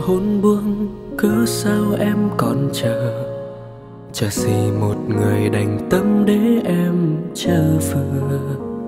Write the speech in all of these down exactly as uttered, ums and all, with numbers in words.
hôn buông, cớ sao em còn chờ? Chờ gì một người đành tâm để em chờ vừa.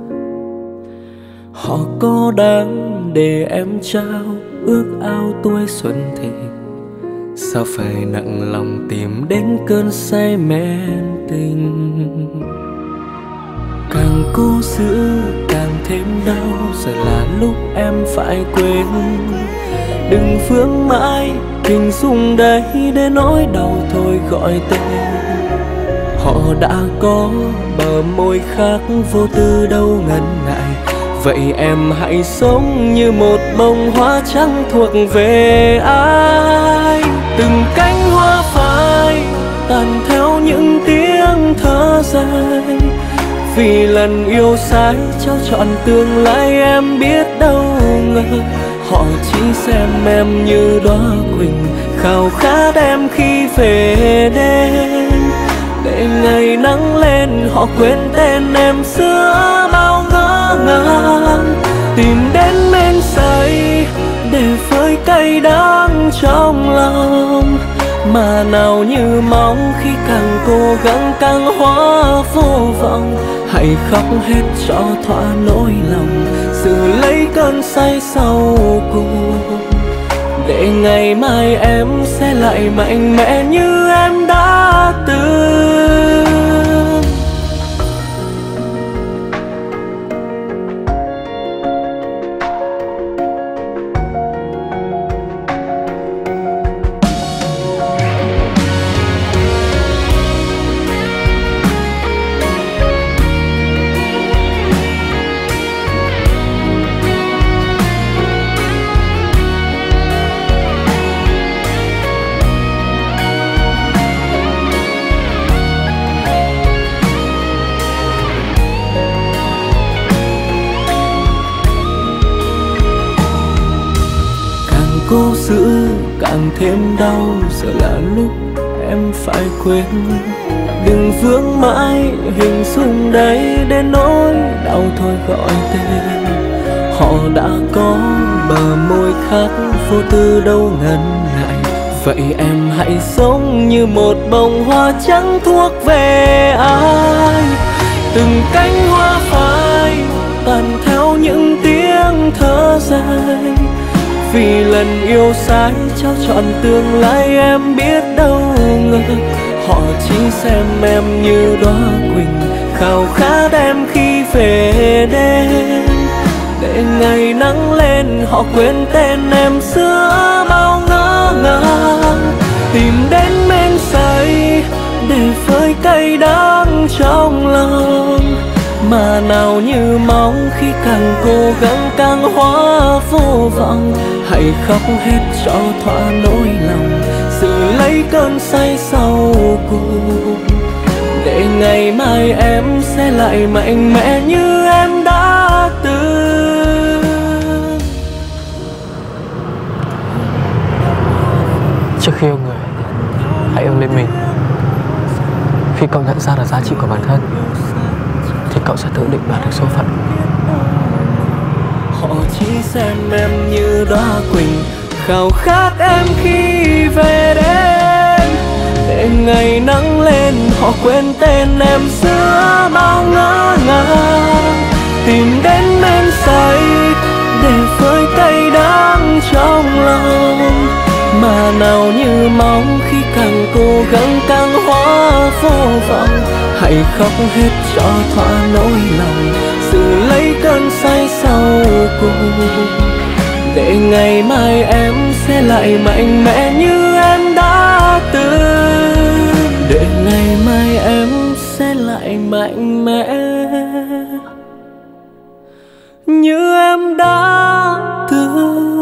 Họ có đáng để em trao ước ao tuổi xuân thì sao phải nặng lòng tìm đến cơn say mến tình. Càng cố giữ càng thêm đau, giờ là lúc em phải quên. Đừng vương mãi hình dung đấy để nỗi đau thôi gọi tên. Họ đã có bờ môi khác vô tư đâu ngần ngại. Vậy em hãy sống như một bông hoa trắng thuộc về ai. Từng cánh hoa phai tàn theo những tiếng thở dài. Vì lần yêu sai trao trọn tương lai em biết đâu ngờ. Họ chỉ xem em như đóa quỳnh, khao khát em khi về đêm. Để ngày nắng lên họ quên tên em giữa bao ngỡ ngàng. Tìm đến men say để vơi cay đắng trong lòng. Mà nào như mong khi càng cố gắng càng hóa vô vọng. Hãy khóc hết cho thỏa nỗi lòng, giữ lấy cơn say sau cùng. Để ngày mai em sẽ lại mạnh mẽ như em đã từng. Cố giữ càng thêm đau, giờ là lúc em phải quên. Đừng vương mãi hình dung đấy đến nỗi đau thôi gọi tên. Họ đã có bờ môi khác vô tư đâu ngần ngại. Vậy em hãy sống như một bông hoa trắng thuộc về ai. Từng cánh hoa phai tàn theo những tiếng thở dài. Vì lần yêu sai trao trọn tương lai em biết đâu ngờ. Họ chỉ xem em như đóa quỳnh, khao khát em khi về đêm. Để ngày nắng lên họ quên tên em giữa bao ngỡ ngàng. Tìm đến men say để vơi cay đắng trong lòng. Mà nào như mong khi càng cố gắng càng hóa vô vọng. Hãy khóc hết cho thỏa nỗi lòng, giữ lấy cơn say sau cùng. Để ngày mai em sẽ lại mạnh mẽ như em đã từng. Trước khi yêu người, hãy yêu lên mình. Khi cậu nhận ra được giá trị của bản thân thì cậu sẽ tự định đoạt được số phận. Họ chỉ xem em như đóa quỳnh, khao khát em khi về đêm. Để ngày nắng lên họ quên tên em giữa bao ngỡ ngàng. Tìm đến men say để vơi cay đắng trong lòng. Mà nào như mong khi càng cố gắng càng hóa vô vọng. Hãy khóc hết cho thỏa nỗi lòng, giữ lấy cơn say sau cùng. Để ngày mai em sẽ lại mạnh mẽ như em đã từng. Để ngày mai em sẽ lại mạnh mẽ như em đã từng.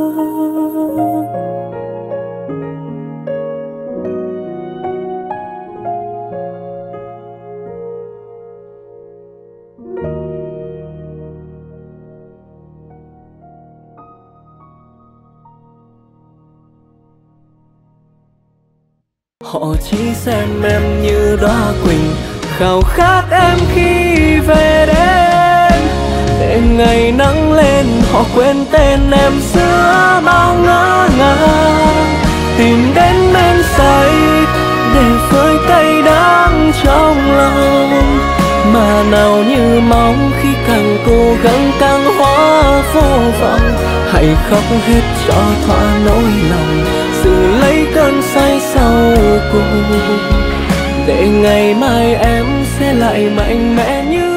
Họ chỉ xem em như đóa quỳnh, khao khát em khi về đêm. Để ngày nắng lên họ quên tên em giữa bao ngỡ ngàng, tìm đến men say để phơi cay đắng trong lòng. Mà nào như mong khi càng cố gắng càng hóa vô vọng, hãy khóc hết cho thỏa nỗi lòng, giữ lấy cơn say sau cùng, để ngày mai em sẽ lại mạnh mẽ như